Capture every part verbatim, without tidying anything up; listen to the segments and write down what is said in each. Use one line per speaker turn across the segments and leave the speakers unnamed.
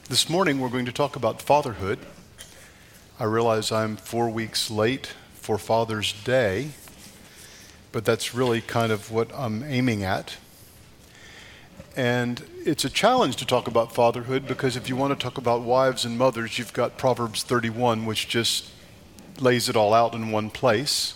This morning we're going to talk about fatherhood. I realize I'm four weeks late for Father's Day, but that's really kind of what I'm aiming at. And it's a challenge to talk about fatherhood because if you want to talk about wives and mothers, you've got Proverbs thirty-one, which just lays it all out in one place.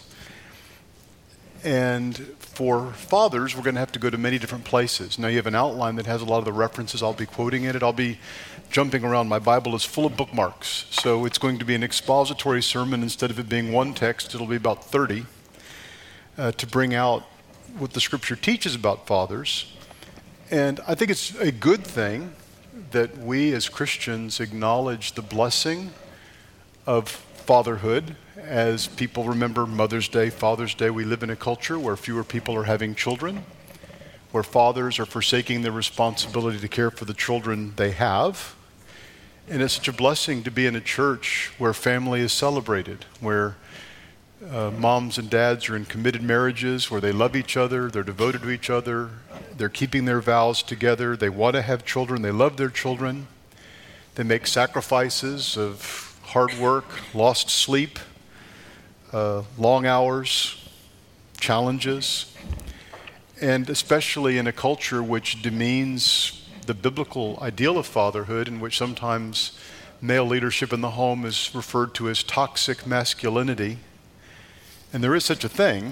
And for fathers, we're going to have to go to many different places. Now you have an outline that has a lot of the references. I'll be quoting in it. I'll be jumping around. My Bible is full of bookmarks. So it's going to be an expository sermon. Instead of it being one text, it'll be about thirty uh, to bring out what the Scripture teaches about fathers. And I think it's a good thing that we as Christians acknowledge the blessing of fatherhood. As people remember Mother's Day, Father's Day, we live in a culture where fewer people are having children, where fathers are forsaking their responsibility to care for the children they have. And it's such a blessing to be in a church where family is celebrated, where uh, moms and dads are in committed marriages, where they love each other, they're devoted to each other, they're keeping their vows together, they want to have children, they love their children, they make sacrifices of hard work, lost sleep, Uh, long hours, challenges, and especially in a culture which demeans the biblical ideal of fatherhood, in which sometimes male leadership in the home is referred to as toxic masculinity. And there is such a thing,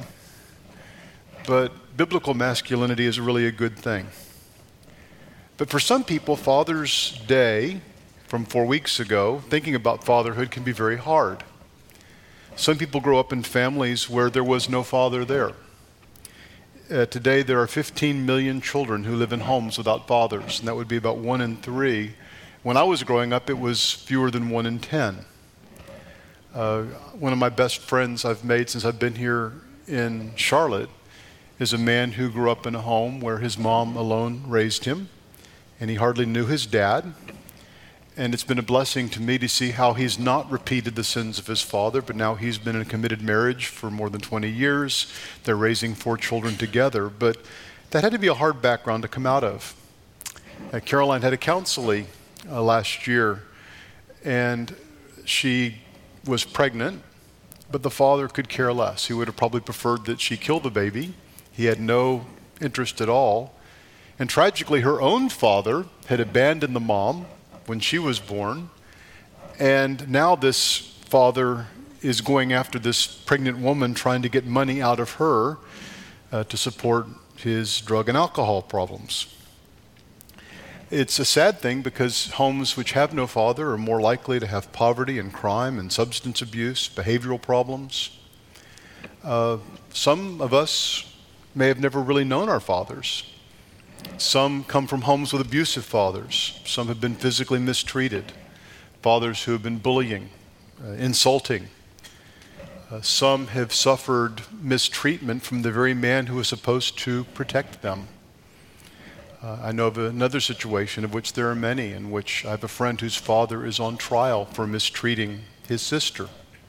but biblical masculinity is really a good thing. But for some people, Father's Day from four weeks ago, thinking about fatherhood can be very hard. Some people grow up in families where there was no father there. Uh, today there are fifteen million children who live in homes without fathers, and that would be about one in three. When I was growing up, it was fewer than one in ten. Uh, one of my best friends I've made since I've been here in Charlotte is a man who grew up in a home where his mom alone raised him, and he hardly knew his dad. And it's been a blessing to me to see how he's not repeated the sins of his father, but now he's been in a committed marriage for more than twenty years. They're raising four children together. But that had to be a hard background to come out of. Uh, Caroline had a counselee uh, last year, and she was pregnant, but the father could care less. He would have probably preferred that she kill the baby. He had no interest at all. And tragically, her own father had abandoned the mom when she was born, and now this father is going after this pregnant woman, trying to get money out of her uh, to support his drug and alcohol problems. It's a sad thing because homes which have no father are more likely to have poverty and crime and substance abuse, behavioral problems. Uh, some of us may have never really known our fathers. Some come from homes with abusive fathers. Some have been physically mistreated. Fathers who have been bullying, uh, insulting. Uh, some have suffered mistreatment from the very man who was supposed to protect them. Uh, I know of another situation, of which there are many, in which I have a friend whose father is on trial for mistreating his sister.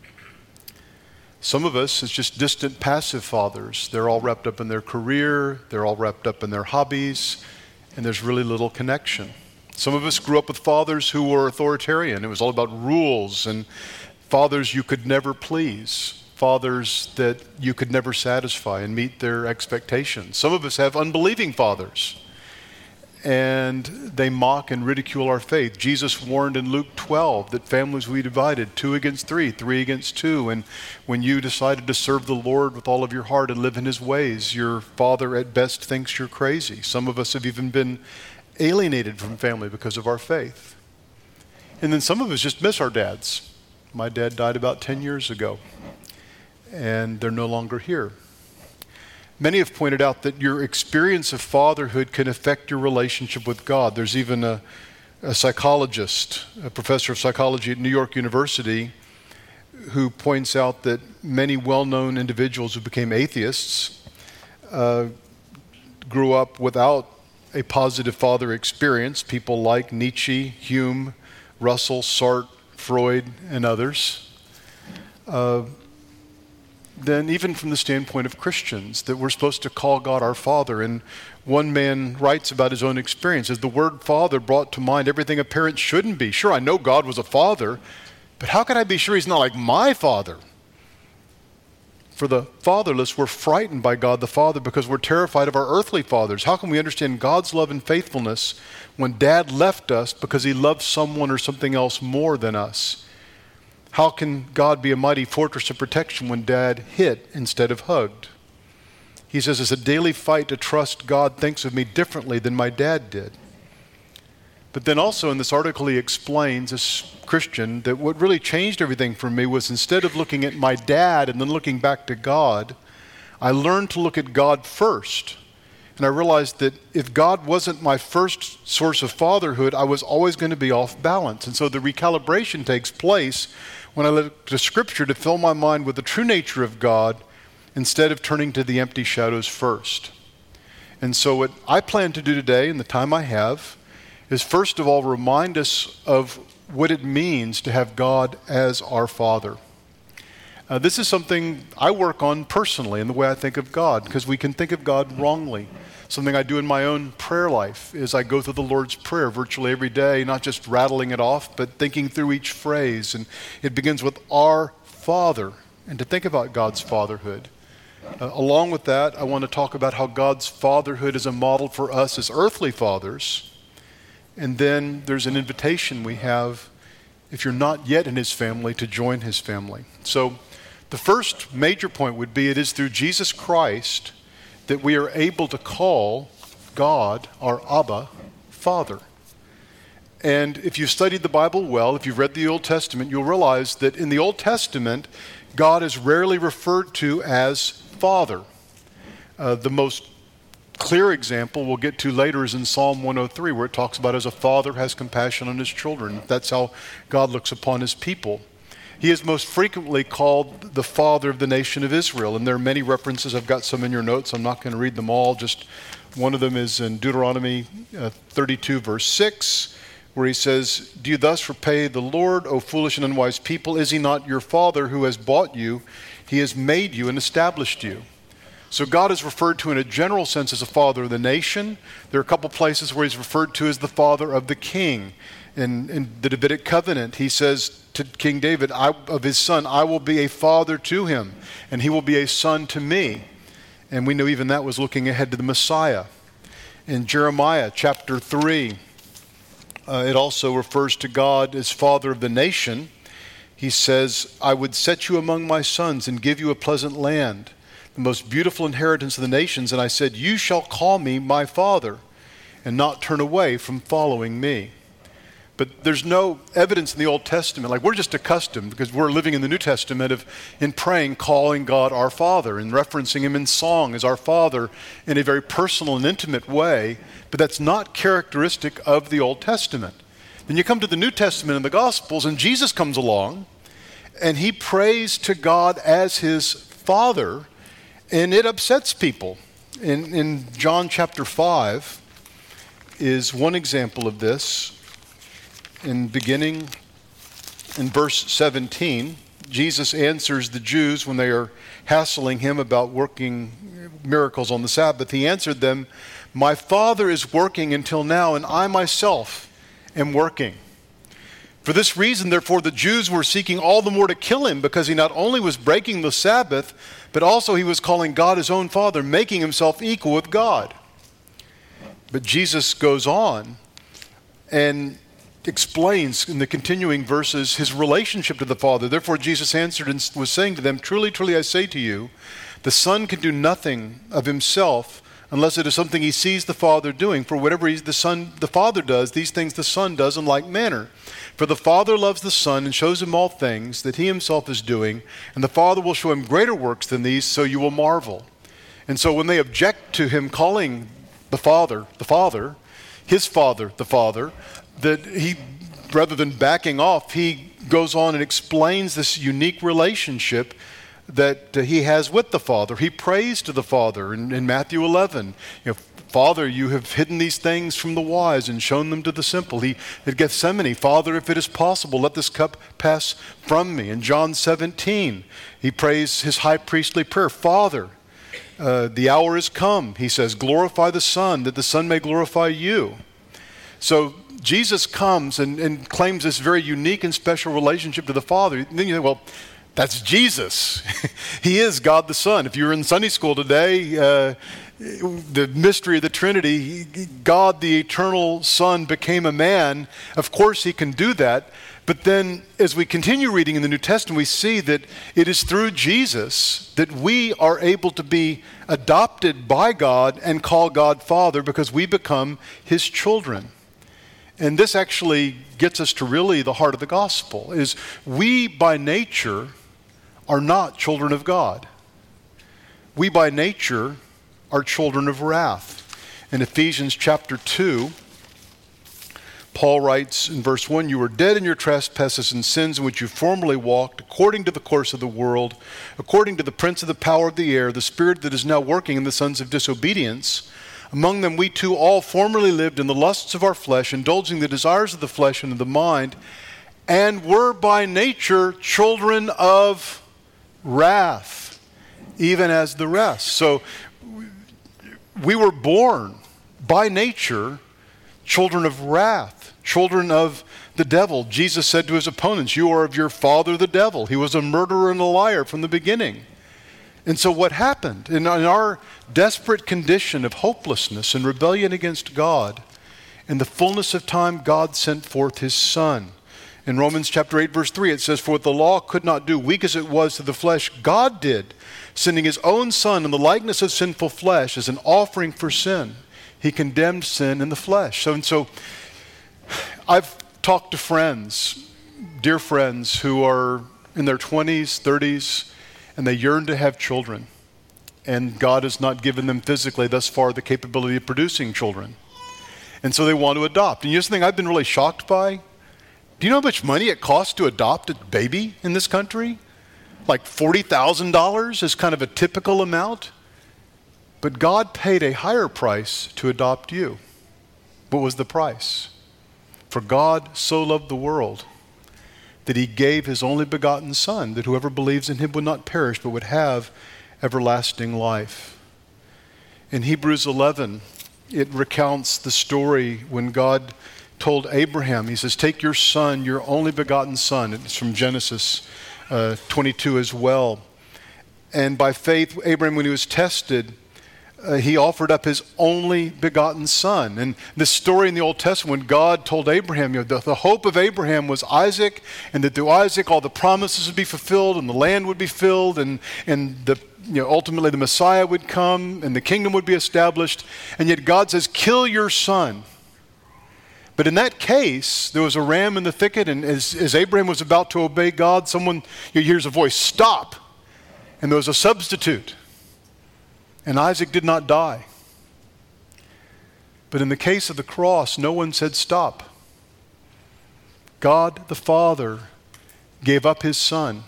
Some of us is just distant, passive fathers. They're all wrapped up in their career, they're all wrapped up in their hobbies, and there's really little connection. Some of us grew up with fathers who were authoritarian. It was all about rules, and fathers you could never please, fathers that you could never satisfy and meet their expectations. Some of us have unbelieving fathers, and they mock and ridicule our faith. Jesus warned in Luke twelve that families will be divided, two against three, three against two. And when you decided to serve the Lord with all of your heart and live in his ways, your father at best thinks you're crazy. Some of us have even been alienated from family because of our faith. And then some of us just miss our dads. My dad died about ten years ago, and they're no longer here. Many have pointed out that your experience of fatherhood can affect your relationship with God. There's even a, a psychologist, a professor of psychology at New York University, who points out that many well-known individuals who became atheists uh, grew up without a positive father experience. People like Nietzsche, Hume, Russell, Sartre, Freud, and others. Uh, than even from the standpoint of Christians, that we're supposed to call God our Father. And one man writes about his own experiences. The word father brought to mind everything a parent shouldn't be. Sure, I know God was a father, but how could I be sure he's not like my father? For the fatherless, we're frightened by God the Father because we're terrified of our earthly fathers. How can we understand God's love and faithfulness when Dad left us because he loved someone or something else more than us? How can God be a mighty fortress of protection when Dad hit instead of hugged? He says, it's a daily fight to trust God thinks of me differently than my dad did. But then also in this article he explains, this Christian, that what really changed everything for me was instead of looking at my dad and then looking back to God, I learned to look at God first. And I realized that if God wasn't my first source of fatherhood, I was always going to be off balance. And so the recalibration takes place when I look to Scripture to fill my mind with the true nature of God instead of turning to the empty shadows first. And so what I plan to do today in the time I have is first of all remind us of what it means to have God as our Father. Uh, this is something I work on personally in the way I think of God, because we can think of God wrongly. Something I do in my own prayer life is I go through the Lord's Prayer virtually every day, not just rattling it off, but thinking through each phrase. And it begins with our Father, and to think about God's fatherhood. Uh, along with that, I want to talk about how God's fatherhood is a model for us as earthly fathers. And then there's an invitation we have, if you're not yet in his family, to join his family. So the first major point would be it is through Jesus Christ that we are able to call God our Abba, Father. And if you've studied the Bible well, if you've read the Old Testament, you'll realize that in the Old Testament, God is rarely referred to as Father. Uh, the most clear example we'll get to later is in Psalm one oh three, where it talks about as a father has compassion on his children. That's how God looks upon his people. He is most frequently called the father of the nation of Israel, and there are many references. I've got some in your notes. I'm not going to read them all. Just one of them is in Deuteronomy uh, thirty-two, verse six, where he says, "Do you thus repay the Lord, O foolish and unwise people? Is he not your father who has bought you? He has made you and established you." So God is referred to in a general sense as a father of the nation. There are a couple places where he's referred to as the father of the king. In, in the Davidic covenant, he says to King David, I, of his son, I will be a father to him, and he will be a son to me. And we know even that was looking ahead to the Messiah. In Jeremiah chapter three, uh, it also refers to God as father of the nation. He says, I would set you among my sons and give you a pleasant land, the most beautiful inheritance of the nations. And I said, you shall call me my father and not turn away from following me. But there's no evidence in the Old Testament. Like, we're just accustomed, because we're living in the New Testament, of in praying, calling God our Father and referencing him in song as our Father in a very personal and intimate way. But that's not characteristic of the Old Testament. Then you come to the New Testament and the Gospels, and Jesus comes along and he prays to God as his Father, and it upsets people. In, in John chapter five is one example of this. In beginning in verse seventeen, Jesus answers the Jews when they are hassling him about working miracles on the Sabbath. He answered them, my Father is working until now, and I myself am working. For this reason, therefore, the Jews were seeking all the more to kill him, because he not only was breaking the Sabbath, but also he was calling God his own Father, making himself equal with God. But Jesus goes on and explains in the continuing verses his relationship to the Father. Therefore Jesus answered and was saying to them, truly, truly I say to you, the Son can do nothing of himself unless it is something he sees the Father doing. For whatever he, the Son, the Father does, these things the Son does in like manner. For the Father loves the Son and shows him all things that he himself is doing, and the Father will show him greater works than these, so you will marvel. And so when they object to him calling the Father, the Father, his Father, the Father, that he, rather than backing off, he goes on and explains this unique relationship that uh, he has with the Father. He prays to the Father in, in Matthew eleven. You know, Father, you have hidden these things from the wise and shown them to the simple. He at Gethsemane, Father, if it is possible, let this cup pass from me. In John seventeen, he prays his high priestly prayer, Father, uh, the hour is come. He says, glorify the Son, that the Son may glorify you. So Jesus comes and, and claims this very unique and special relationship to the Father. And then you think, well, that's Jesus. He is God the Son. If you were in Sunday school today, uh, the mystery of the Trinity, God the eternal Son became a man. Of course he can do that. But then as we continue reading in the New Testament, we see that it is through Jesus that we are able to be adopted by God and call God Father because we become his children. And this actually gets us to really the heart of the gospel, is we by nature are not children of God. We by nature are children of wrath. In Ephesians chapter two, Paul writes in verse one, you were dead in your trespasses and sins in which you formerly walked, according to the course of the world, according to the prince of the power of the air, the spirit that is now working in the sons of disobedience. Among them we too all formerly lived in the lusts of our flesh, indulging the desires of the flesh and of the mind, and were by nature children of wrath, even as the rest. So we were born by nature children of wrath, children of the devil. Jesus said to his opponents, you are of your father the devil. He was a murderer and a liar from the beginning. And so what happened? In, in our desperate condition of hopelessness and rebellion against God, in the fullness of time, God sent forth his Son. In Romans chapter eight, verse three, it says, for what the law could not do, weak as it was to the flesh, God did, sending his own Son in the likeness of sinful flesh as an offering for sin. He condemned sin in the flesh. So, and so I've talked to friends, dear friends, who are in their twenties, thirties, and they yearn to have children. And God has not given them physically thus far the capability of producing children. And so they want to adopt. And here's the thing I've been really shocked by. Do you know how much money it costs to adopt a baby in this country? Like forty thousand dollars is kind of a typical amount. But God paid a higher price to adopt you. What was the price? For God so loved the world that he gave his only begotten Son, that whoever believes in him would not perish, but would have everlasting life. In Hebrews eleven, it recounts the story when God told Abraham, he says, take your son, your only begotten son. It's from Genesis uh, twenty-two as well. And by faith, Abraham, when he was tested, Uh, he offered up his only begotten son. And this story in the Old Testament, when God told Abraham, you know, the, the hope of Abraham was Isaac, and that through Isaac all the promises would be fulfilled, and the land would be filled, and, and the, you know, ultimately the Messiah would come, and the kingdom would be established. And yet God says, kill your son. But in that case, there was a ram in the thicket, and as, as Abraham was about to obey God, someone you know, hears a voice, stop. And there was a substitute. And Isaac did not die. But in the case of the cross, no one said stop. God the Father gave up his Son.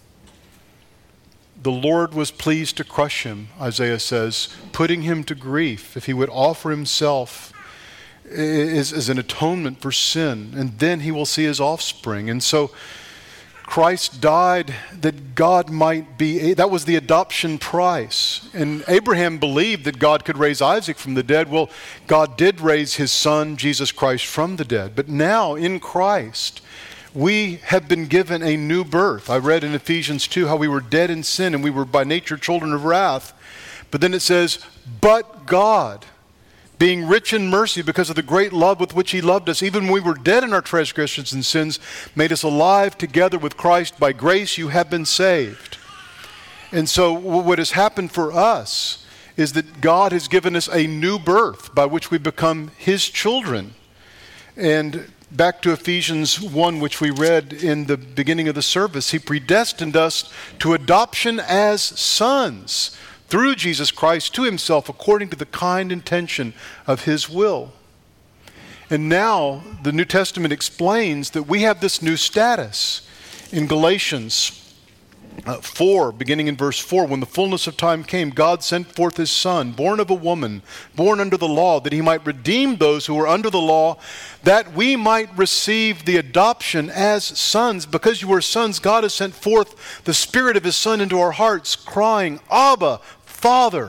The Lord was pleased to crush him, Isaiah says, putting him to grief if he would offer himself as, as an atonement for sin, and then he will see his offspring. And so Christ died that God might be, that was the adoption price. And Abraham believed that God could raise Isaac from the dead. Well, God did raise his son, Jesus Christ, from the dead. But now in Christ, we have been given a new birth. I read in Ephesians two how we were dead in sin and we were by nature children of wrath. But then it says, but God, being rich in mercy because of the great love with which he loved us, even when we were dead in our transgressions and sins, made us alive together with Christ. By grace you have been saved. And so what has happened for us is that God has given us a new birth by which we become his children. And back to Ephesians one, which we read in the beginning of the service, he predestined us to adoption as sons through Jesus Christ to himself, according to the kind intention of his will. And now the New Testament explains that we have this new status. In Galatians Uh, four, beginning in verse four, when the fullness of time came, God sent forth his Son, born of a woman, born under the law, that he might redeem those who were under the law, that we might receive the adoption as sons. Because you are sons, God has sent forth the Spirit of his Son into our hearts, crying, Abba, Father.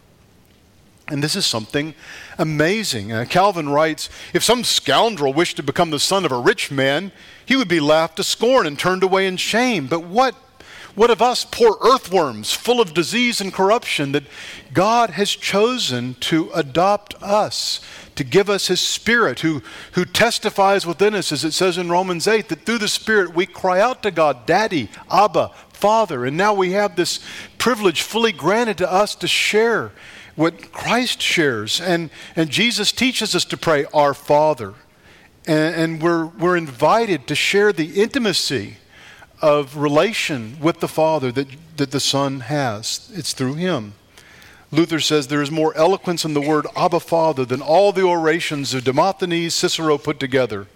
And this is something amazing. Uh, Calvin writes, if some scoundrel wished to become the son of a rich man, he would be laughed to scorn and turned away in shame. But what What of us, poor earthworms, full of disease and corruption, that God has chosen to adopt us, to give us his Spirit, who, who testifies within us, as it says in Romans eight, that through the Spirit we cry out to God, Daddy, Abba, Father. And now we have this privilege fully granted to us to share what Christ shares. And, and Jesus teaches us to pray, Our Father. And, and we're, we're invited to share the intimacy of relation with the Father that, that the Son has. It's through him. Luther says there is more eloquence in the word Abba Father than all the orations of Demosthenes, Cicero put together.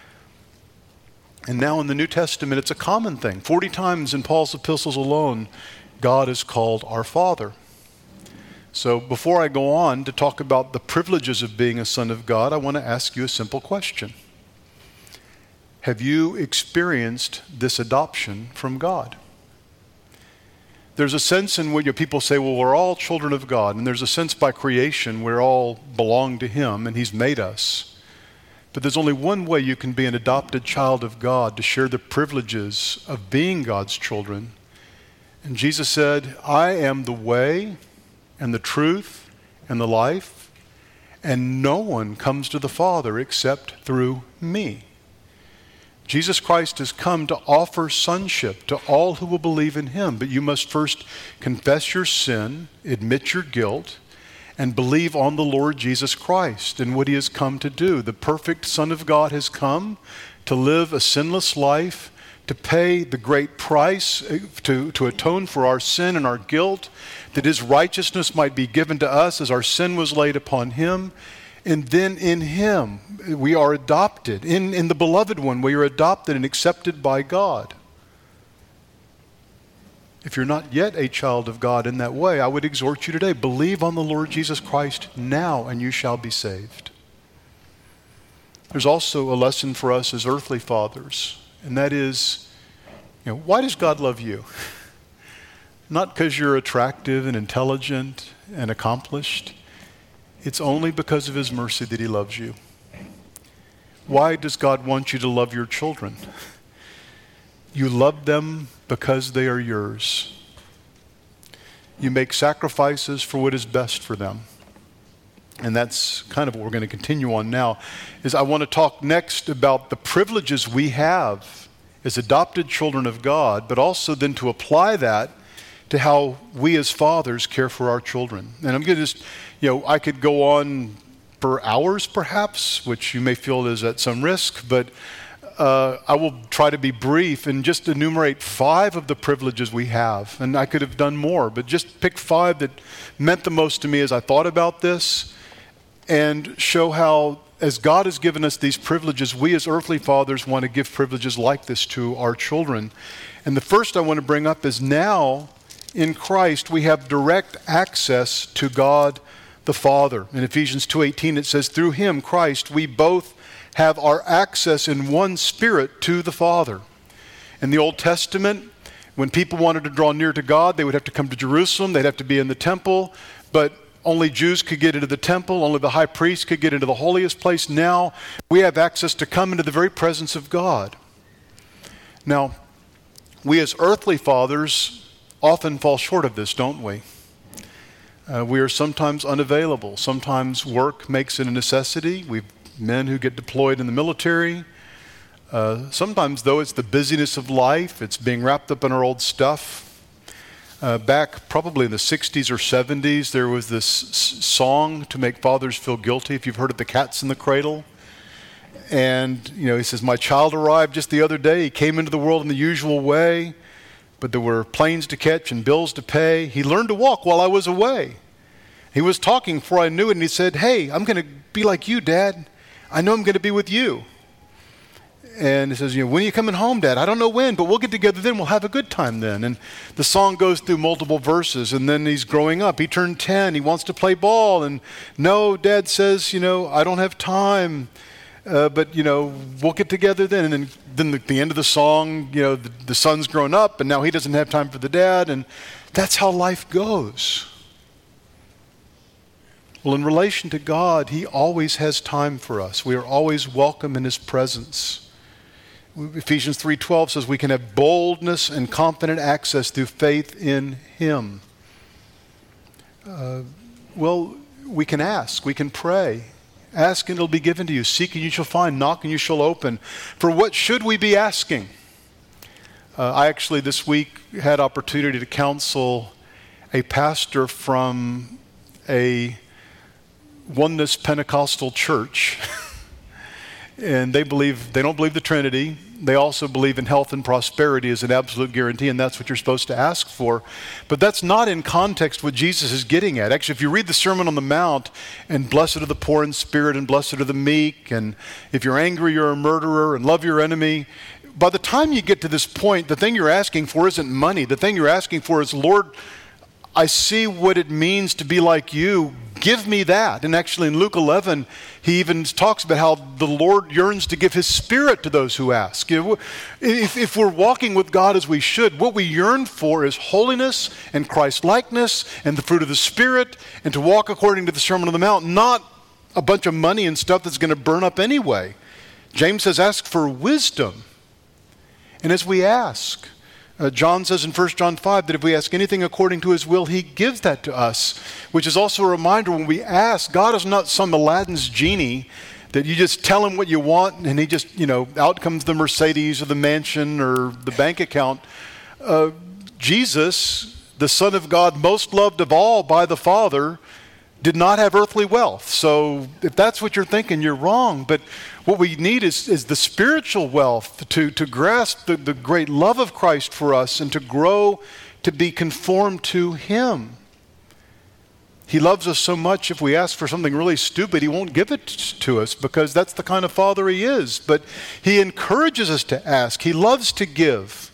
And now in the New Testament, it's a common thing. Forty times in Paul's epistles alone, God is called our Father. So before I go on to talk about the privileges of being a son of God, I want to ask you a simple question. Have you experienced this adoption from God? There's a sense in which people say, well, we're all children of God, and there's a sense by creation we all belong to him, and he's made us. But there's only one way you can be an adopted child of God, to share the privileges of being God's children. And Jesus said, I am the way and the truth and the life, and no one comes to the Father except through me. Jesus Christ has come to offer sonship to all who will believe in him, but you must first confess your sin, admit your guilt, and believe on the Lord Jesus Christ and what he has come to do. The perfect Son of God has come to live a sinless life, to pay the great price, to, to atone for our sin and our guilt, that his righteousness might be given to us as our sin was laid upon him. And then in him, we are adopted. In, in the beloved one, we are adopted and accepted by God. If you're not yet a child of God in that way, I would exhort you today, believe on the Lord Jesus Christ now, and you shall be saved. There's also a lesson for us as earthly fathers, and that is, you know, why does God love you? Not because you're attractive and intelligent and accomplished. It's only because of his mercy that he loves you. Why does God want you to love your children? You love them because they are yours. You make sacrifices for what is best for them. And that's kind of what we're going to continue on now, is I want to talk next about the privileges we have as adopted children of God, but also then to apply that to how we as fathers care for our children. And I'm going to just, you know, I could go on for hours perhaps, which you may feel is at some risk, but uh, I will try to be brief and just enumerate five of the privileges we have. And I could have done more, but just pick five that meant the most to me as I thought about this, and show how, as God has given us these privileges, we as earthly fathers want to give privileges like this to our children. And the first I want to bring up is now, in Christ, we have direct access to God the Father. In Ephesians two eighteen, it says, through him, Christ, we both have our access in one spirit to the Father. In the Old Testament, when people wanted to draw near to God, they would have to come to Jerusalem, they'd have to be in the temple, but only Jews could get into the temple, only the high priest could get into the holiest place. Now, we have access to come into the very presence of God. Now, we as earthly fathers often fall short of this, don't we? Uh, we are sometimes unavailable. Sometimes work makes it a necessity. We've men who get deployed in the military. Uh, sometimes, though, it's the busyness of life. It's being wrapped up in our old stuff. Uh, back probably in the sixties or seventies, there was this s- song to make fathers feel guilty. If you've heard of The Cat's in the Cradle. And, you know, he says, my child arrived just the other day. He came into the world in the usual way, but there were planes to catch and bills to pay. He learned to walk while I was away. He was talking before I knew it, and he said, hey, I'm going to be like you, Dad. I know I'm going to be with you. And he says, you know, when are you coming home, Dad? I don't know when, but we'll get together then. We'll have a good time then. And the song goes through multiple verses, and then he's growing up. He turned ten. He wants to play ball. And no, Dad says, you know, I don't have time. Uh, but, you know, we'll get together then. And then, then the, the end of the song, you know, the, the son's grown up, and now he doesn't have time for the dad. And that's how life goes. Well, in relation to God, he always has time for us. We are always welcome in his presence. Ephesians three twelve says we can have boldness and confident access through faith in him. Uh, well, we can ask, we can pray. Ask and it'll be given to you. Seek and you shall find. Knock and you shall open. For what should we be asking? Uh, I actually this week had opportunity to counsel a pastor from a Oneness Pentecostal church. And they believe, they don't believe the Trinity. They also believe in health and prosperity as an absolute guarantee, and that's what you're supposed to ask for. But that's not in context what Jesus is getting at. Actually, if you read the Sermon on the Mount, and blessed are the poor in spirit, and blessed are the meek, and if you're angry, you're a murderer, and love your enemy, by the time you get to this point, the thing you're asking for isn't money. The thing you're asking for is, Lord, I see what it means to be like you. Give me that. And actually in Luke eleven, he even talks about how the Lord yearns to give his Spirit to those who ask. You know, if, if we're walking with God as we should, what we yearn for is holiness and Christ-likeness and the fruit of the Spirit, and to walk according to the Sermon on the Mount, not a bunch of money and stuff that's going to burn up anyway. James says, ask for wisdom. And as we ask, Uh, John says in First John five that if we ask anything according to his will, he gives that to us, which is also a reminder when we ask, God is not some Aladdin's genie that you just tell him what you want and he just, you know, out comes the Mercedes or the mansion or the bank account. Uh, Jesus, the Son of God, most loved of all by the Father, did not have earthly wealth. So if that's what you're thinking, you're wrong. But what we need is, is the spiritual wealth to, to grasp the, the great love of Christ for us and to grow to be conformed to him. He loves us so much, if we ask for something really stupid, he won't give it to us because that's the kind of Father he is. But he encourages us to ask. He loves to give.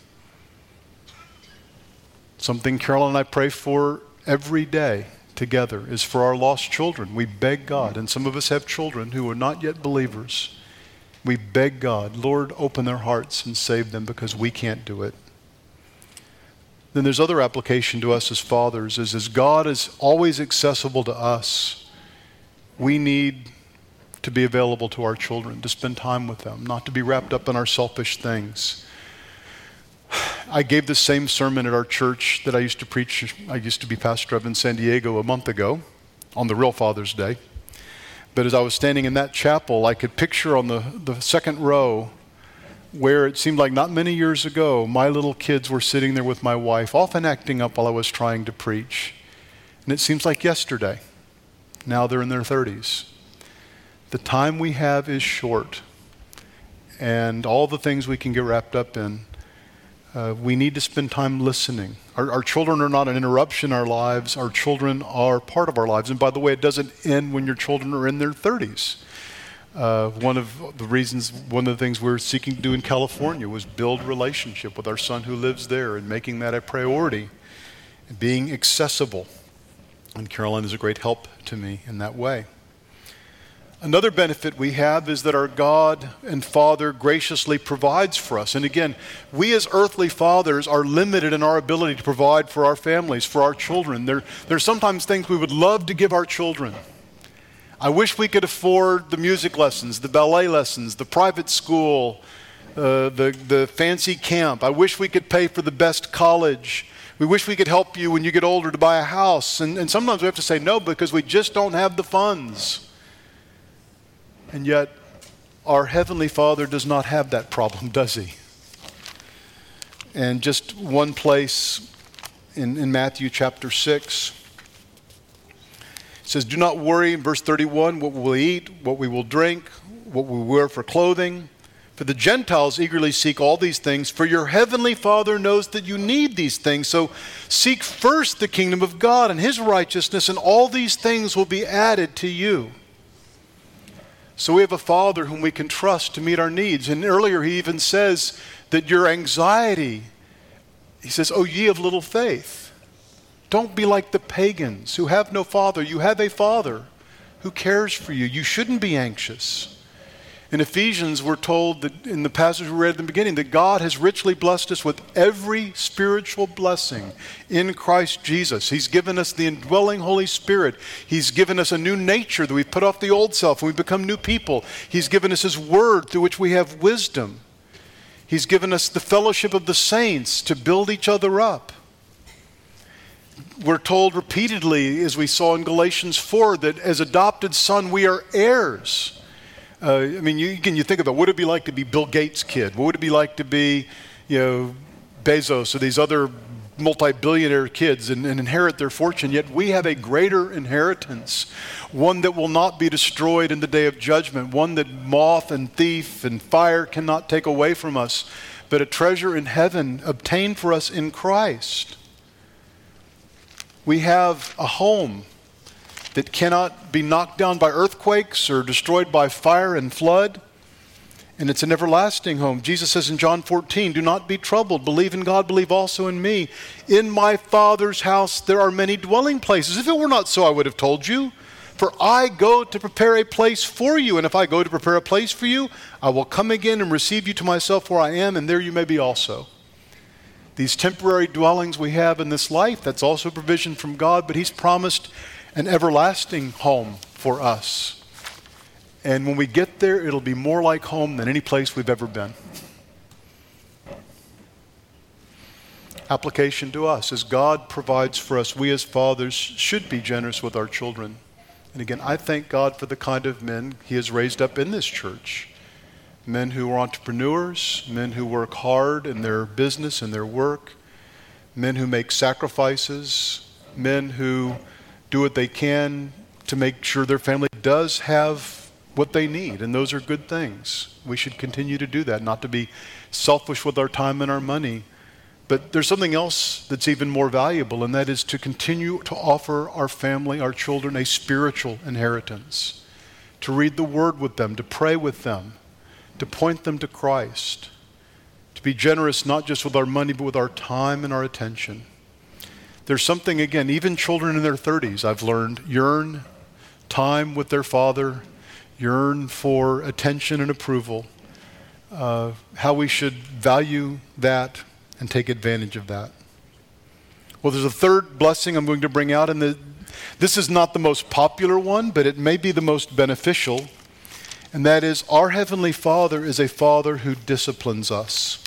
Something Carol and I pray for every day together is for our lost children. We beg God, and some of us have children who are not yet believers. We beg God, Lord, open their hearts and save them because we can't do it. Then there's other application to us as fathers, is as God is always accessible to us, we need to be available to our children, to spend time with them, not to be wrapped up in our selfish things. I gave the same sermon at our church that I used to preach. I used to be pastor of in San Diego a month ago on the real Father's Day. But as I was standing in that chapel, I could picture on the, the second row where it seemed like not many years ago, my little kids were sitting there with my wife, often acting up while I was trying to preach. And it seems like yesterday. Now they're in their thirties. The time we have is short. And all the things we can get wrapped up in, Uh, we need to spend time listening. Our, our children are not an interruption in our lives. Our children are part of our lives. And by the way, it doesn't end when your children are in their thirties. Uh, one of the reasons, one of the things we're seeking to do in California was build relationship with our son who lives there and making that a priority, and being accessible. And Caroline is a great help to me in that way. Another benefit we have is that our God and Father graciously provides for us. And again, we as earthly fathers are limited in our ability to provide for our families, for our children. There, there are sometimes things we would love to give our children. I wish we could afford the music lessons, the ballet lessons, the private school, uh, the, the fancy camp. I wish we could pay for the best college. We wish we could help you when you get older to buy a house. And, and sometimes we have to say no because we just don't have the funds. And yet, our Heavenly Father does not have that problem, does he? And just one place in, in Matthew chapter six, it says, do not worry, in verse thirty-one, what we will eat, what we will drink, what we wear for clothing. For the Gentiles eagerly seek all these things, for your Heavenly Father knows that you need these things. So seek first the kingdom of God and his righteousness, and all these things will be added to you. So we have a Father whom we can trust to meet our needs. And earlier he even says that your anxiety, he says, "Oh, ye of little faith." Don't be like the pagans who have no father. You have a Father who cares for you. You shouldn't be anxious. In Ephesians, we're told that in the passage we read at the beginning that God has richly blessed us with every spiritual blessing in Christ Jesus. He's given us the indwelling Holy Spirit. He's given us a new nature that we've put off the old self and we've become new people. He's given us His Word through which we have wisdom. He's given us the fellowship of the saints to build each other up. We're told repeatedly, as we saw in Galatians four, that as adopted son we are heirs. Uh, I mean, you can you think about what would it be like to be Bill Gates' kid? What would it be like to be, you know, Bezos or these other multi-billionaire kids and, and inherit their fortune? Yet we have a greater inheritance, one that will not be destroyed in the day of judgment, one that moth and thief and fire cannot take away from us, but a treasure in heaven obtained for us in Christ. We have a home that cannot be knocked down by earthquakes or destroyed by fire and flood. And it's an everlasting home. Jesus says in John fourteen, "Do not be troubled. Believe in God, believe also in me. In my Father's house there are many dwelling places. If it were not so, I would have told you. For I go to prepare a place for you. And if I go to prepare a place for you, I will come again and receive you to myself where I am, and there you may be also." These temporary dwellings we have in this life, that's also provision from God, but He's promised an everlasting home for us. And when we get there, it'll be more like home than any place we've ever been. Application to us. As God provides for us, we as fathers should be generous with our children. And again, I thank God for the kind of men He has raised up in this church. Men who are entrepreneurs, men who work hard in their business and their work, men who make sacrifices, men who do what they can to make sure their family does have what they need. And those are good things. We should continue to do that, not to be selfish with our time and our money. But there's something else that's even more valuable, and that is to continue to offer our family, our children, a spiritual inheritance. To read the Word with them, to pray with them, to point them to Christ. To be generous not just with our money, but with our time and our attention. There's something, again, even children in their thirties, I've learned, yearn time with their father, yearn for attention and approval, uh, how we should value that and take advantage of that. Well, there's a third blessing I'm going to bring out, and the, this is not the most popular one, but it may be the most beneficial, and that is our Heavenly Father is a Father who disciplines us.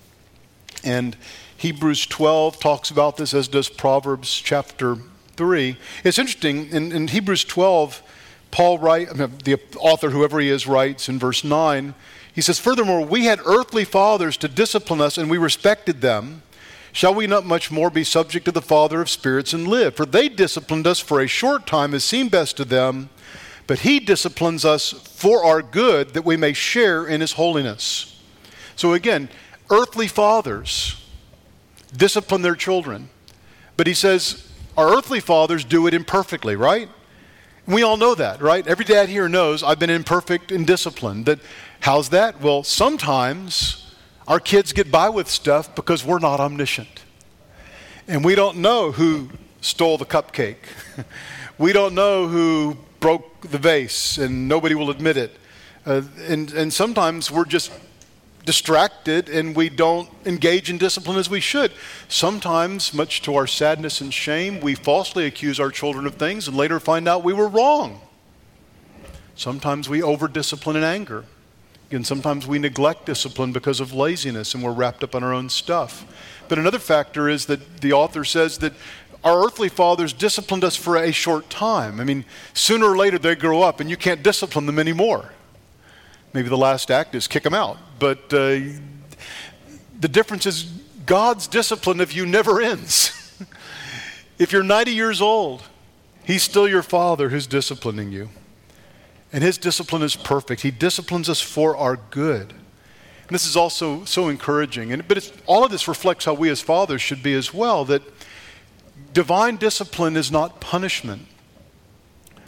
And Hebrews twelve talks about this, as does Proverbs chapter three. It's interesting, in, in Hebrews twelve, Paul writes, I mean, the author, whoever he is, writes in verse nine, he says, "Furthermore, we had earthly fathers to discipline us, and we respected them. Shall we not much more be subject to the Father of spirits and live? For they disciplined us for a short time as seemed best to them, but He disciplines us for our good, that we may share in His holiness." So again, earthly fathers discipline their children. But he says, our earthly fathers do it imperfectly, right? And we all know that, right? Every dad here knows I've been imperfect in discipline. That, how's that? Well, sometimes our kids get by with stuff because we're not omniscient. And we don't know who stole the cupcake. We don't know who broke the vase, and nobody will admit it. Uh, and, and sometimes we're just distracted and we don't engage in discipline as we should. Sometimes, much to our sadness and shame, we falsely accuse our children of things and later find out we were wrong. Sometimes we over-discipline in anger. Again, sometimes we neglect discipline because of laziness and we're wrapped up in our own stuff. But another factor is that the author says that our earthly fathers disciplined us for a short time. I mean, sooner or later they grow up and you can't discipline them anymore. Maybe the last act is kick them out. But uh, the difference is God's discipline of you never ends. If you're ninety years old, He's still your Father who's disciplining you. And His discipline is perfect. He disciplines us for our good. And this is also so encouraging. And, but it's, all of this reflects how we as fathers should be as well, that divine discipline is not punishment.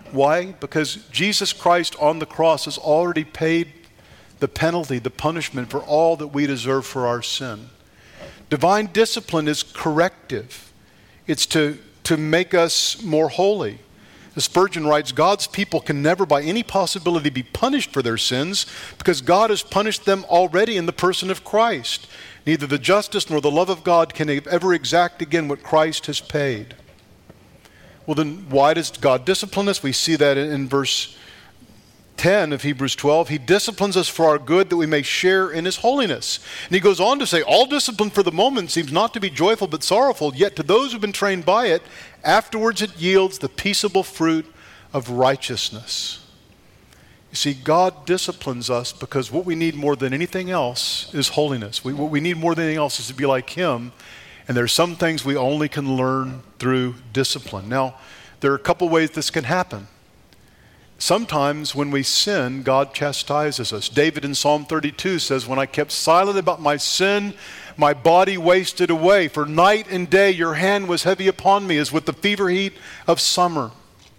Why? Because Jesus Christ on the cross has already paid the penalty, the punishment for all that we deserve for our sin. Divine discipline is corrective. It's to, to make us more holy. As Spurgeon writes, God's people can never by any possibility be punished for their sins because God has punished them already in the person of Christ. Neither the justice nor the love of God can ever exact again what Christ has paid. Well, then why does God discipline us? We see that in, in verse ten of Hebrews twelve. He disciplines us for our good that we may share in his holiness. And he goes on to say, all discipline for the moment seems not to be joyful but sorrowful, yet to those who have been trained by it, afterwards it yields the peaceable fruit of righteousness. You see, God disciplines us because what we need more than anything else is holiness. We, what we need more than anything else is to be like him. And there are some things we only can learn through discipline. Now, there are a couple ways this can happen. Sometimes when we sin, God chastises us. David in Psalm thirty-two says, when I kept silent about my sin, my body wasted away. For night and day your hand was heavy upon me, as with the fever heat of summer.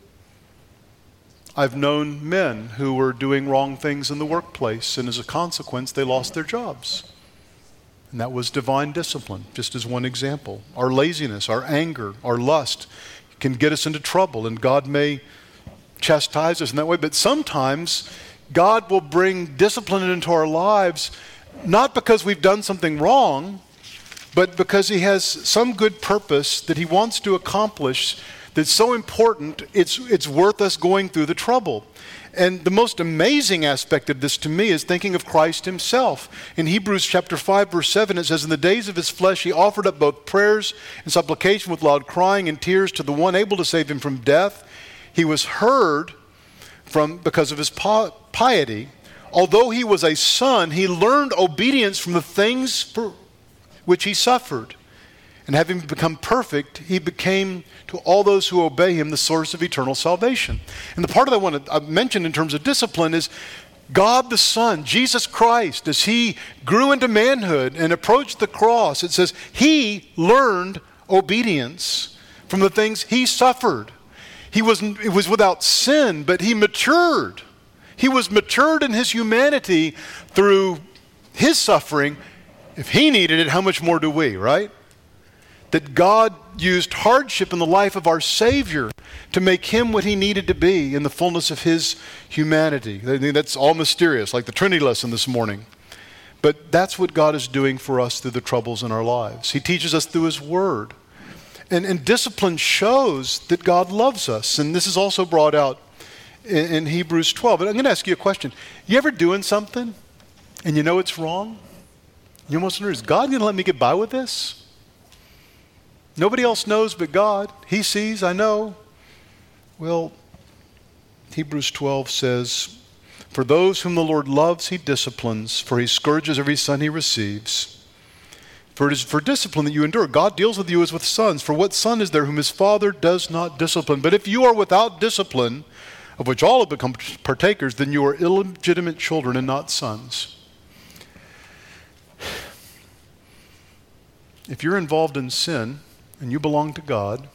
I've known men who were doing wrong things in the workplace, and as a consequence, they lost their jobs. And that was divine discipline, just as one example. Our laziness, our anger, our lust can get us into trouble, and God may chastise us in that way. But sometimes God will bring discipline into our lives, not because we've done something wrong, but because he has some good purpose that he wants to accomplish that's so important, it's, it's worth us going through the trouble. And the most amazing aspect of this to me is thinking of Christ himself. In Hebrews chapter five, verse seven, it says, in the days of his flesh he offered up both prayers and supplication with loud crying and tears to the one able to save him from death. He was heard from because of his piety. Although he was a son, he learned obedience from the things for which he suffered. And having become perfect, he became to all those who obey him the source of eternal salvation. And the part that I want to mention in terms of discipline is God the Son, Jesus Christ, as he grew into manhood and approached the cross, it says he learned obedience from the things he suffered. He was, it was without sin, but he matured. He was matured in his humanity through his suffering. If he needed it, how much more do we, right? That God used hardship in the life of our Savior to make him what he needed to be in the fullness of his humanity. I mean, that's all mysterious, like the Trinity lesson this morning. But that's what God is doing for us through the troubles in our lives. He teaches us through his word. And, and discipline shows that God loves us. And this is also brought out in, in Hebrews twelve. But I'm going to ask you a question. You ever doing something and you know it's wrong? You almost wonder, is God going to let me get by with this? Nobody else knows but God. He sees, I know. Well, Hebrews twelve says, for those whom the Lord loves, he disciplines, for he scourges every son he receives. For it is for discipline that you endure. God deals with you as with sons. For what son is there whom his father does not discipline? But if you are without discipline, of which all have become partakers, then you are illegitimate children and not sons. If you're involved in sin and you belong to God,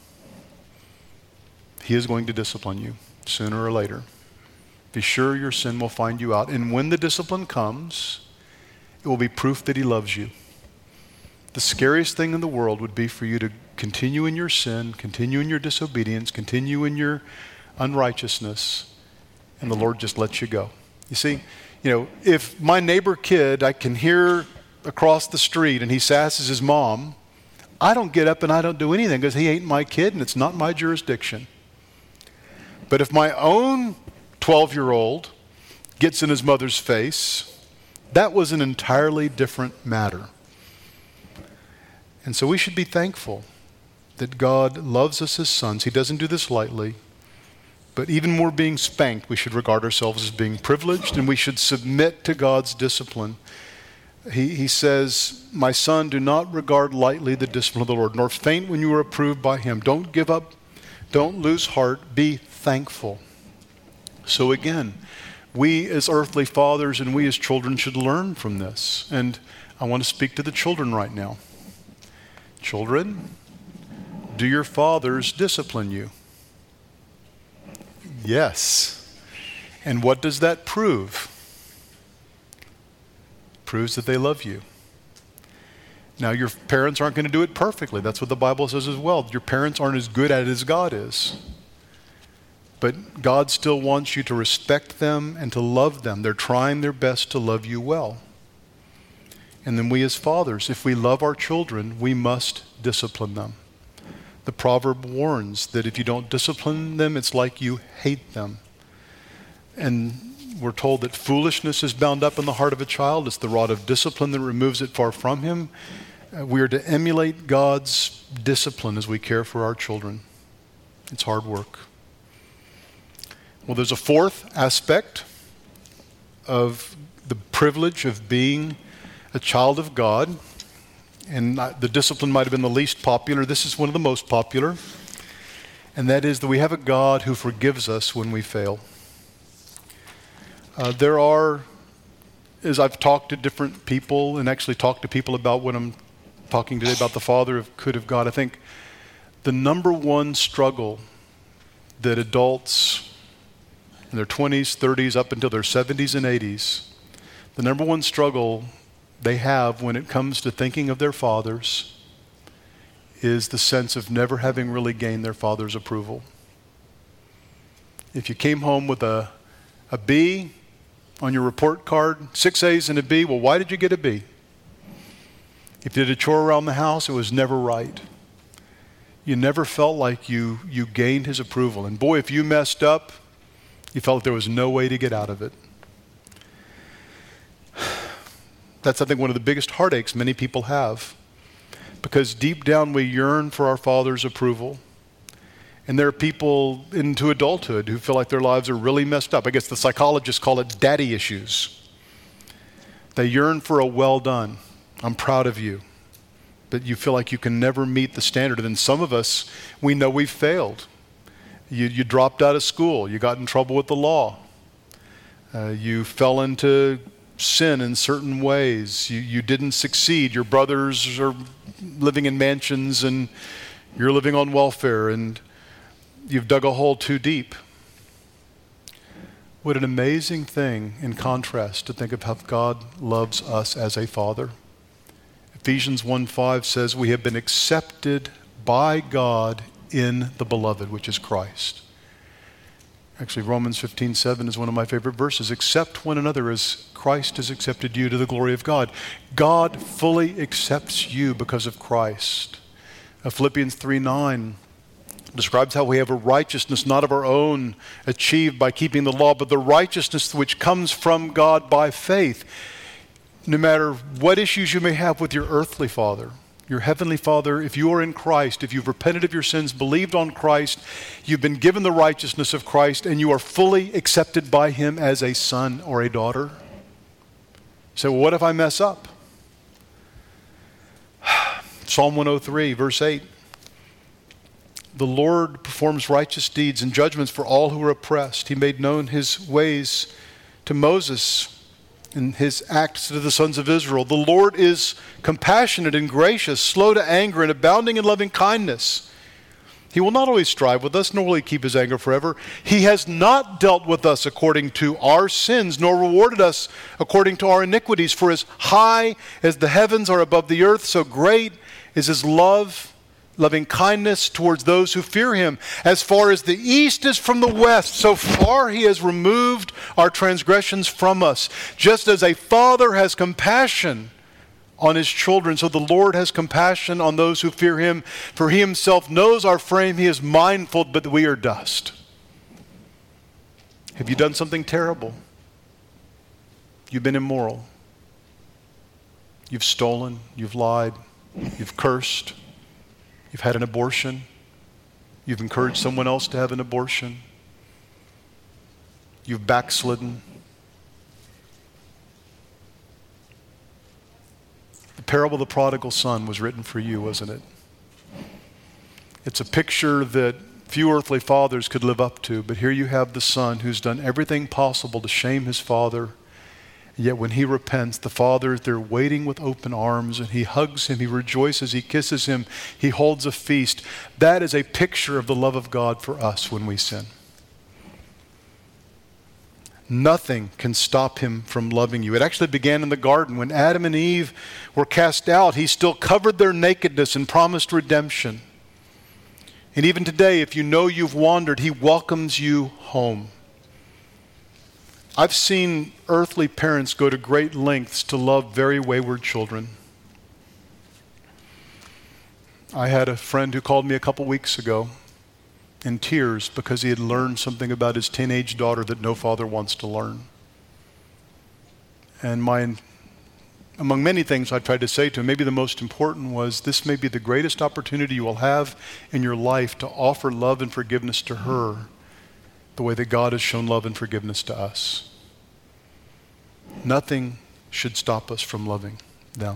he is going to discipline you sooner or later. Be sure your sin will find you out. And when the discipline comes, it will be proof that he loves you. The scariest thing in the world would be for you to continue in your sin, continue in your disobedience, continue in your unrighteousness, and the Lord just lets you go. You see, you know, if my neighbor kid, I can hear across the street and he sasses his mom, I don't get up and I don't do anything because he ain't my kid and it's not my jurisdiction. But if my own twelve-year-old gets in his mother's face, that was an entirely different matter. And so we should be thankful that God loves us as sons. He doesn't do this lightly. But even more being spanked, we should regard ourselves as being privileged, and we should submit to God's discipline. He, he says, my son, do not regard lightly the discipline of the Lord, nor faint when you are approved by him. Don't give up. Don't lose heart. Be thankful. So again, we as earthly fathers and we as children should learn from this. And I want to speak to the children right now. Children, do your fathers discipline you? Yes. And what does that prove? Proves that they love you. Now, your parents aren't going to do it perfectly. That's what the Bible says as well. Your parents aren't as good at it as God is. But God still wants you to respect them and to love them. They're trying their best to love you well. And then we as fathers, if we love our children, we must discipline them. The proverb warns that if you don't discipline them, it's like you hate them. And we're told that foolishness is bound up in the heart of a child. It's the rod of discipline that removes it far from him. Uh, we are to emulate God's discipline as we care for our children. It's hard work. Well, there's a fourth aspect of the privilege of being a child of God. And the discipline might have been the least popular. This is one of the most popular. And that is that we have a God who forgives us when we fail. Uh, there are, as I've talked to different people and actually talked to people about what I'm talking today about the fatherhood of God, I think the number one struggle that adults in their twenties, thirties, up until their seventies and eighties, the number one struggle they have when it comes to thinking of their fathers is the sense of never having really gained their father's approval. If you came home with a, a B on your report card, six A's and a B, well, why did you get a B? If you did a chore around the house, it was never right. You never felt like you, you gained his approval. And boy, if you messed up, you felt like there was no way to get out of it. That's, I think, one of the biggest heartaches many people have. Because deep down we yearn for our Father's approval. And there are people into adulthood who feel like their lives are really messed up. I guess the psychologists call it daddy issues. They yearn for a well done. I'm proud of you. But you feel like you can never meet the standard. And then some of us, we know we've failed. You, you dropped out of school. You got in trouble with the law. Uh, you fell into sin in certain ways. You, you didn't succeed. Your brothers are living in mansions and you're living on welfare and you've dug a hole too deep. What an amazing thing in contrast to think of how God loves us as a father. Ephesians one five says we have been accepted by God in the beloved, which is Christ. Actually, Romans fifteen seven is one of my favorite verses. Accept one another as Christ has accepted you to the glory of God. God fully accepts you because of Christ. Uh, Philippians three nine describes how we have a righteousness not of our own achieved by keeping the law, but the righteousness which comes from God by faith. No matter what issues you may have with your earthly father, your heavenly Father, if you are in Christ, if you've repented of your sins, believed on Christ, you've been given the righteousness of Christ, and you are fully accepted by him as a son or a daughter. So, well, what if I mess up? Psalm one oh three, verse eight. The Lord performs righteous deeds and judgments for all who are oppressed. He made known his ways to Moses and his acts to the sons of Israel. The Lord is compassionate and gracious, slow to anger and abounding in loving kindness. He will not always strive with us, nor will he keep his anger forever. He has not dealt with us according to our sins, nor rewarded us according to our iniquities. For as high as the heavens are above the earth, so great is his love, loving kindness towards those who fear him. As far as the east is from the west, so far he has removed our transgressions from us. Just as a father has compassion on his children, so the Lord has compassion on those who fear him. For he himself knows our frame. He is mindful that we are dust. Have you done something terrible? You've been immoral. You've stolen. You've lied. You've cursed. You've had an abortion. You've encouraged someone else to have an abortion. You've backslidden. The parable of the prodigal son was written for you, wasn't it? It's a picture that few earthly fathers could live up to, but here you have the son who's done everything possible to shame his father. Yet when he repents, the father is there waiting with open arms, and he hugs him, he rejoices, he kisses him, he holds a feast. That is a picture of the love of God for us when we sin. Nothing can stop him from loving you. It actually began in the garden. When Adam and Eve were cast out, he still covered their nakedness and promised redemption. And even today, if you know you've wandered, he welcomes you home. I've seen earthly parents go to great lengths to love very wayward children. I had a friend who called me a couple weeks ago in tears because he had learned something about his teenage daughter that no father wants to learn. And my, among many things I tried to say to him, maybe the most important was, this may be the greatest opportunity you will have in your life to offer love and forgiveness to her the way that God has shown love and forgiveness to us. Nothing should stop us from loving them.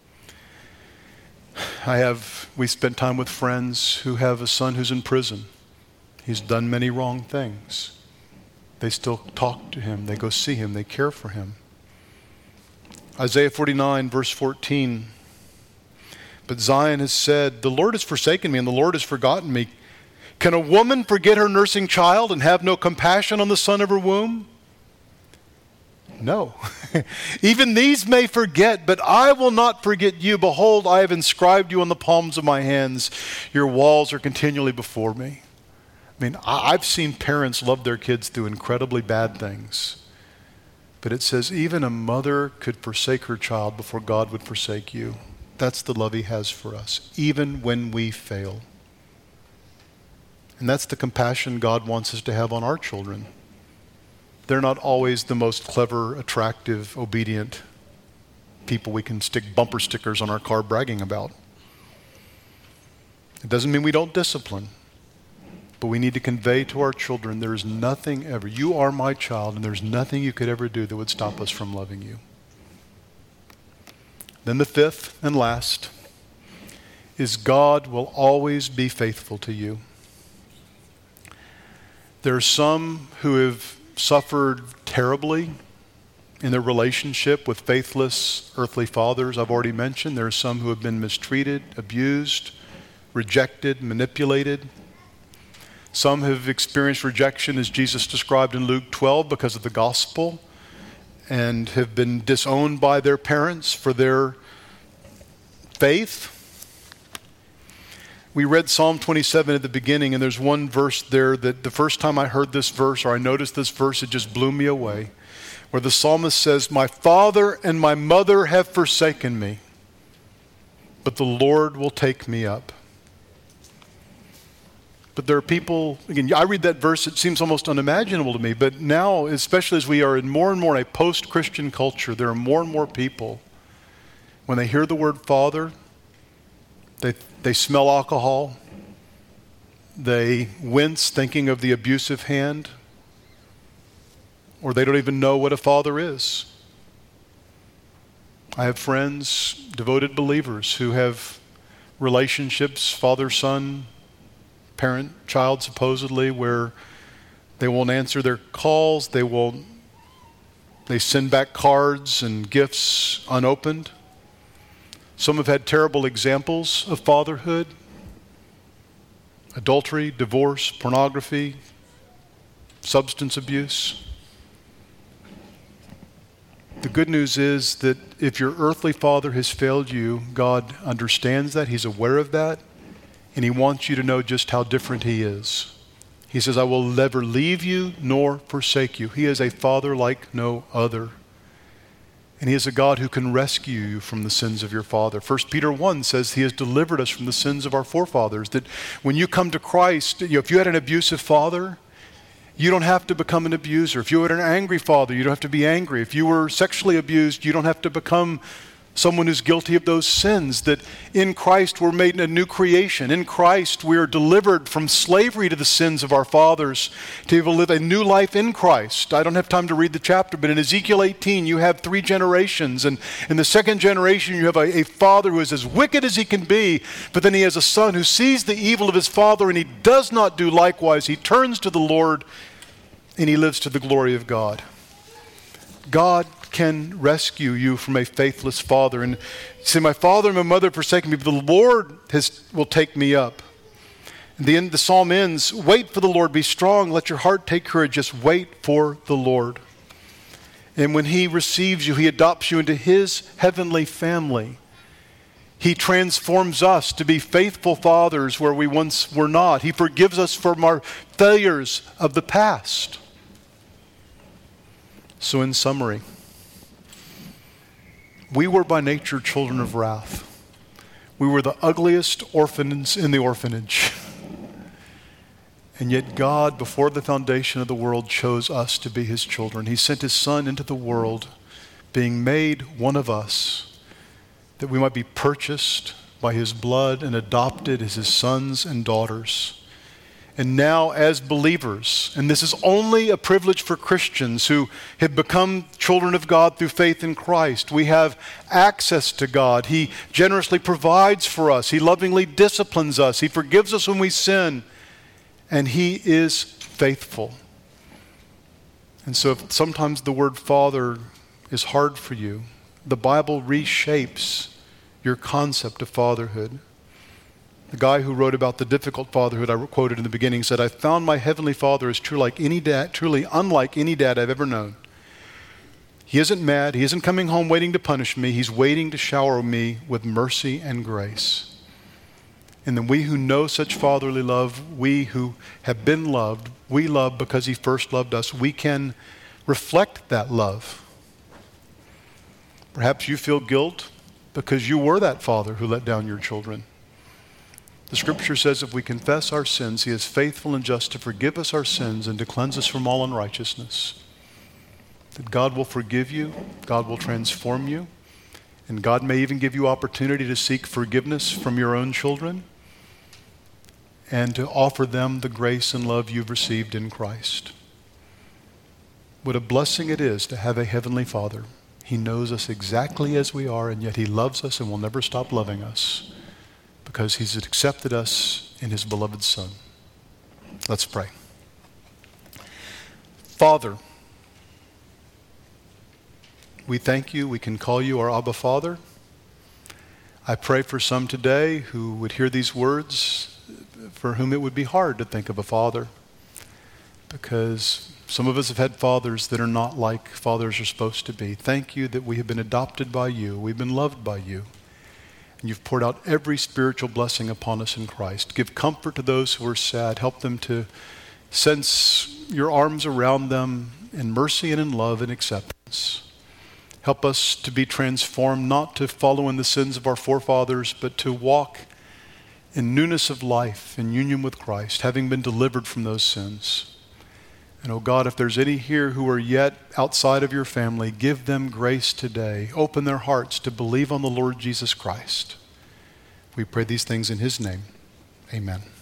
I have, we spent time with friends who have a son who's in prison. He's done many wrong things. They still talk to him. They go see him. They care for him. Isaiah forty-nine, verse fourteen. But Zion has said, the Lord has forsaken me and the Lord has forgotten me. Can a woman forget her nursing child and have no compassion on the son of her womb? No. Even these may forget, but I will not forget you. Behold, I have inscribed you on the palms of my hands. Your walls are continually before me. I mean, I've seen parents love their kids through incredibly bad things. But it says even a mother could forsake her child before God would forsake you. That's the love he has for us, even when we fail. And that's the compassion God wants us to have on our children. They're not always the most clever, attractive, obedient people we can stick bumper stickers on our car bragging about. It doesn't mean we don't discipline, but we need to convey to our children there is nothing ever, you are my child, and there's nothing you could ever do that would stop us from loving you. Then the fifth and last is God will always be faithful to you. There are some who have suffered terribly in their relationship with faithless earthly fathers. I've already mentioned there are some who have been mistreated, abused, rejected, manipulated. Some have experienced rejection, as Jesus described in Luke twelve, because of the gospel, and have been disowned by their parents for their faith. We read Psalm twenty-seven at the beginning, and there's one verse there that the first time I heard this verse, or I noticed this verse, it just blew me away, where the psalmist says, my father and my mother have forsaken me, but the Lord will take me up. But there are people, again, I read that verse, it seems almost unimaginable to me, but now, especially as we are in more and more a post-Christian culture, there are more and more people, when they hear the word father, they, they smell alcohol, they wince thinking of the abusive hand, or they don't even know what a father is. I have friends, devoted believers, who have relationships, father-son, parent-child supposedly, where they won't answer their calls, they won't, they send back cards and gifts unopened. Some have had terrible examples of fatherhood: adultery, divorce, pornography, substance abuse. The good news is that if your earthly father has failed you, God understands that, he's aware of that, and he wants you to know just how different he is. He says, I will never leave you nor forsake you. He is a father like no other. And he is a God who can rescue you from the sins of your father. First Peter one says he has delivered us from the sins of our forefathers. That when you come to Christ, you know, if you had an abusive father, you don't have to become an abuser. If you had an angry father, you don't have to be angry. If you were sexually abused, you don't have to become someone who's guilty of those sins. That in Christ we're made a new creation. In Christ we are delivered from slavery to the sins of our fathers to be able to live a new life in Christ. I don't have time to read the chapter, but in Ezekiel eighteen you have three generations. And in the second generation you have a, a father who is as wicked as he can be, but then he has a son who sees the evil of his father and he does not do likewise. He turns to the Lord and he lives to the glory of God. God can rescue you from a faithless father. And say, my father and my mother forsaken me, but the Lord has, will take me up. And the end, the psalm ends, wait for the Lord, be strong, let your heart take courage, just wait for the Lord. And when he receives you, he adopts you into his heavenly family. He transforms us to be faithful fathers where we once were not. He forgives us from our failures of the past. So in summary, we were by nature children of wrath. We were the ugliest orphans in the orphanage. And yet God, before the foundation of the world, chose us to be his children. He sent his Son into the world, being made one of us, that we might be purchased by his blood and adopted as his sons and daughters. And now as believers, and this is only a privilege for Christians who have become children of God through faith in Christ, we have access to God. He generously provides for us. He lovingly disciplines us. He forgives us when we sin. And he is faithful. And so if sometimes the word father is hard for you, the Bible reshapes your concept of fatherhood. The guy who wrote about the difficult fatherhood I quoted in the beginning said, "I found my heavenly Father is true like any dad, truly unlike any dad I've ever known. He isn't mad. He isn't coming home waiting to punish me. He's waiting to shower me with mercy and grace." And then we who know such fatherly love, we who have been loved, we love because he first loved us. We can reflect that love. Perhaps you feel guilt because you were that father who let down your children. The scripture says if we confess our sins, he is faithful and just to forgive us our sins and to cleanse us from all unrighteousness. That God will forgive you, God will transform you, and God may even give you opportunity to seek forgiveness from your own children and to offer them the grace and love you've received in Christ. What a blessing it is to have a heavenly Father. He knows us exactly as we are, and yet he loves us and will never stop loving us because he's accepted us in his beloved Son. Let's pray. Father, we thank you. We can call you our Abba Father. I pray for some today who would hear these words, for whom it would be hard to think of a father, because some of us have had fathers that are not like fathers are supposed to be. Thank you that we have been adopted by you. We've been loved by you. And you've poured out every spiritual blessing upon us in Christ. Give comfort to those who are sad. Help them to sense your arms around them in mercy and in love and acceptance. Help us to be transformed, not to follow in the sins of our forefathers, but to walk in newness of life, in union with Christ, having been delivered from those sins. And oh God, if there's any here who are yet outside of your family, give them grace today. Open their hearts to believe on the Lord Jesus Christ. We pray these things in his name. Amen.